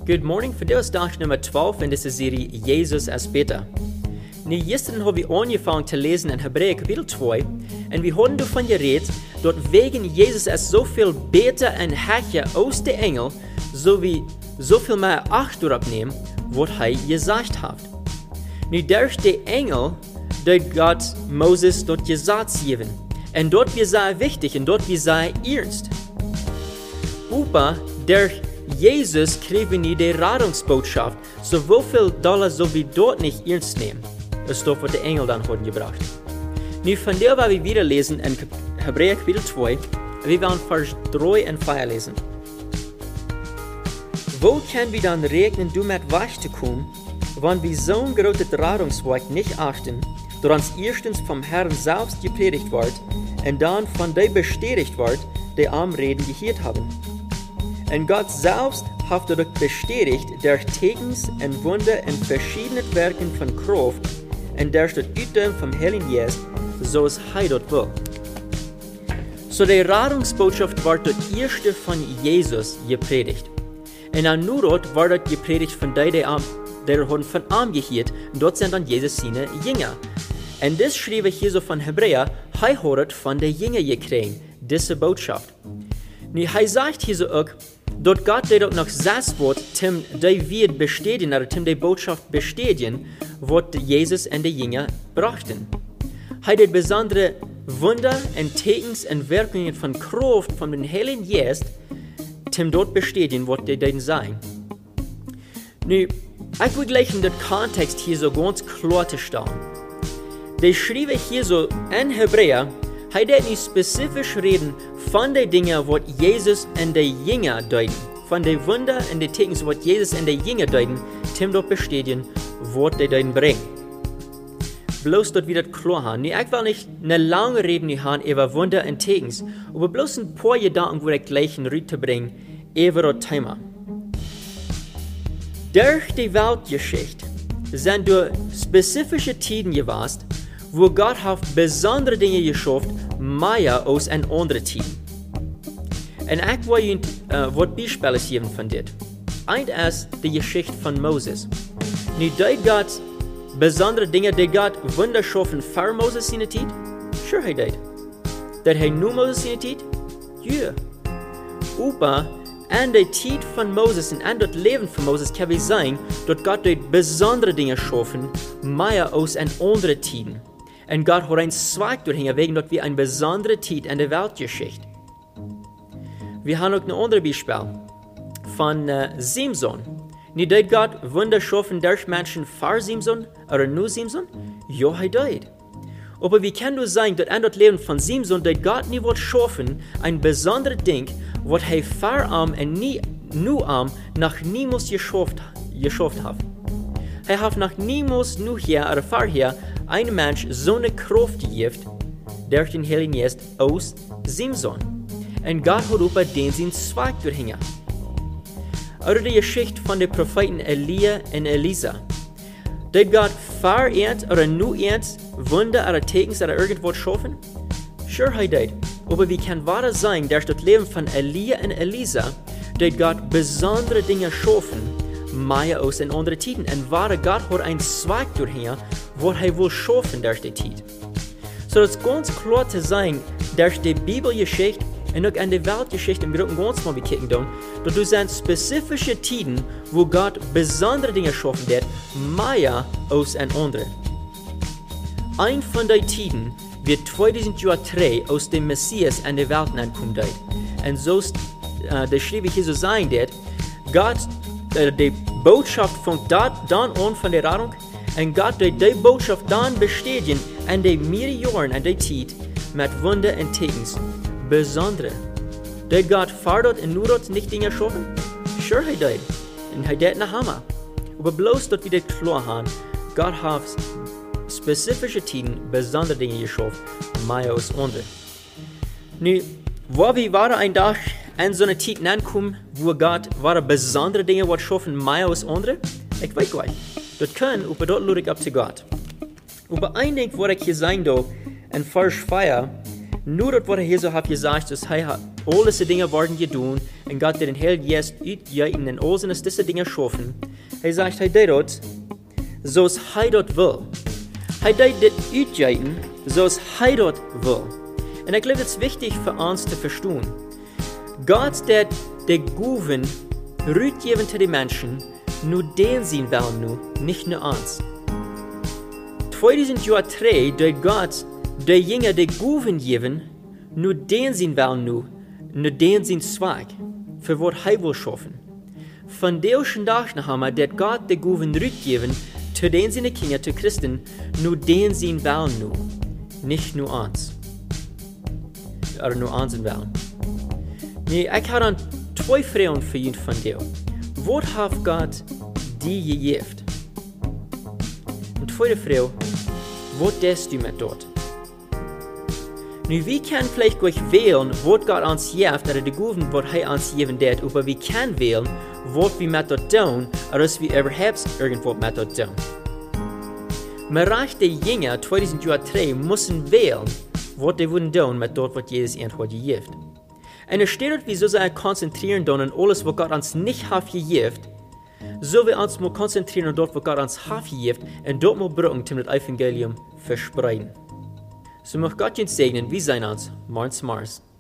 Good morning, för det är dag nummer 12 in dieser Serie Jesus als Beter. Nu gestern har vi angefangen zu lesen in Hebräer kapitel 2 und wir haben davon geredet, dass wegen Jesus als so viel beter und herrlicher aus der Engel, so wie so viel mehr Acht darauf nehmen, was er gesagt hat. Nu durch die Engel, dort Gott Moses dort gesagt geben. Und dort wir sehr wichtig und dort wir sehr ernst. Aber durch Jesus kriegen wir die Rettungsbotschaft, so viel Dollar so wir dort nicht ernst nehmen. Das ist doch, was die Engel dann haben gebracht. Nu von der, was wir wieder lesen in Hebräer Kapitel 2, wir werden Vers 3 und 4 lesen. Wo können wir dann rechnen, damit weiterzukommen, wenn wir so ein großes Rettungswerk nicht achten, das uns erstens vom Herrn selbst gepredigt wird und dann von denen bestätigt wird, die am Reden gehört haben. Und Gott selbst hat dadurch bestätigt durch Tekens und Wunder und verschiedene Werken von Kraft und durch das Üben vom Heiligen Geist, so es er dort will. So die Rettungsbotschaft wird das erste von Jesus gepredigt. Und dann nur dort wird das gepredigt von denen, die von ihm gehört, und dort sind dann Jesus seine Jünger. Und das schrieb hier so von Hebräer, er hat von den Jüngern gekriegt, diese Botschaft. Nu, er sagt hier so auch, dass Gott dir noch 6 Wort, die wird bestätigen, oder die Botschaft bestätigen, was Jesus und die Jünger brachten. Er hat besondere Wunder und Tekens und Wirkungen von Kraft von den Heiligen Geist, dort bestätigen, was die denn sein. Nu, ich will gleich in den Kontext hier so ganz klar zu stellen. Die schrieb hier so in Hebräer, er hat nicht spezifisch reden von den Dingen, was Jesus und die Jünger deuten. Von den Wunder und den Tekens, was Jesus und die Jünger deuten, dort bestätigen, was die deuten bringen. Bloß dort wieder klar haben. Ich will nicht eine lange Rede haben über Wunder und Tekens, aber bloß ein paar Gedanken, wo ich gleich in Rüte bringen, über das Thema. Durch die Weltgeschichte sind durch spezifische Tiden gewesen, wo Gott hat besondere Dinge geschaffen, mehr als in anderen Tiden. Und ich will Ihnen was Beispiele geben von dit. Eins ist die Geschichte von Moses. Nu, dort Gott besondere Dinge, die Gott Wunder schaffen für Moses in der Zeit? Sure, er dort. Dass er nur Moses in der Zeit? Ja. Aber in der Zeit von Moses und in das Leben von Moses kann wir sagen, dass Gott dort besondere Dinge schaffen, mehr als in anderen Tiden. Und Gott hat einen Zweig durchhängen, wegen dass wir eine besondere Zeit in der Weltgeschichte. Wir haben auch ein anderes Beispiel von Simson. Nicht dort Gott Wunder schaffen durch Menschen für Simson oder nur Simson? Ja, er dort. Aber wie kann du sagen, dass in das Leben von Simson, dass Gott nicht will schaffen, ein besonderes Ding, was er für ihn und nie nur noch niemals geschafft hat? Er hat noch niemals nur hier oder vorher ein Mensch so eine Kraft gegeben, durch den Heiligen Geist aus Simson. Und Gott hat über den seinen Zweig durchhängen. Oder die Geschichte von den Propheten Elia und Elisa. Dort Gott für ihn oder nur eins Wunder oder Tekens oder irgendwas schaffen? Sure, er dort. Aber wie kann wahr sein, durch das Leben von Elia und Elisa, dort Gott besondere Dinge schaffen, mehr als in anderen Tiden. Und wahre Gott hat einen Zweig durchhängen, was er will schaffen durch die Zeit. So das ist ganz klar zu sein, durch die Bibelgeschichte und auch in der Weltgeschichte im Großen und Ganzen mal kicken, dass du sind spezifische Tiden, wo Gott besondere Dinge schaffen wird, mehr als in anderen. Ein von den Tiden wird 2003 aus dem Messias in der Welt ankommen. Und so das schrieb ich hier so sein, dass Gott die Botschaft fängt dann an von der Rettung und Gott die Botschaft dann bestätigen in den mehreren Jahren in der Zeit mit Wunder und Tekens. Besondere. Dort Gott fordert und nur dort nicht Dinge schaffen? Sure, er dort. Und er dort nach Hammer. Aber bloß dort wieder klar haben, Gott hat spezifische Tiden besondere Dinge geschaffen, mehr als andere. Nu, wo wir waren ein Tag in so einer Zeit ankommen, wo Gott besondere Dinge schaffen, mehr als andere? Ich weiß gleich. Das können, aber dort lade ich ab zu Gott. Aber ein Ding, was ich hier sagen darf, in Vers 4, nur das, was er hier so hat gesagt, dass er alle diese Dinge werden getan, und Gott den Heil jetzt utgeben und all seine diese Dinge schaffen. Sagt, dort, so es dort will. Dort utgeben, so es dort will. Und ich glaube, es ist wichtig für uns zu verstehen. Gott, der Guven, rütgeben zu den Menschen, nur den sehen wollen nur, nicht nur uns. 2003, der Gott, der Jünger, der Guven geben, nur den sehen wollen nur den sehen Zweig, für was er will schaffen. Von der Tag nach haben der Gott, der Guven, rütgeben, zu den seine Kinder, zu Christen, nur den sehen wollen nur, nicht nur uns. Oder nur uns wollen. Nee, ich habe dann 2 Fragen für ihn von dir. Was hat Gott dir gegeben? Und zweite Frage, was tust du mit dort? Nu, wir können vielleicht gleich wählen, was Gott uns gibt, oder die Guven, was er uns geben wird, aber wir können wählen, was wir mit dort tun, oder dass wir überhaupt irgendwas mit dort tun. Maar recht die Jünger 2003 müssen wählen, was die würden tun mit dort, was Jesus ihnen hat gegeben. Und es steht dort, wir sollen konzentrieren an alles, was Gott uns nicht hat gegeben, so wir uns mal konzentrieren an dort, was Gott uns hat gegeben, und dort mal brücken, um das Evangelium verspreiten. So möchte Gott uns segnen, wir sehen uns, morgens.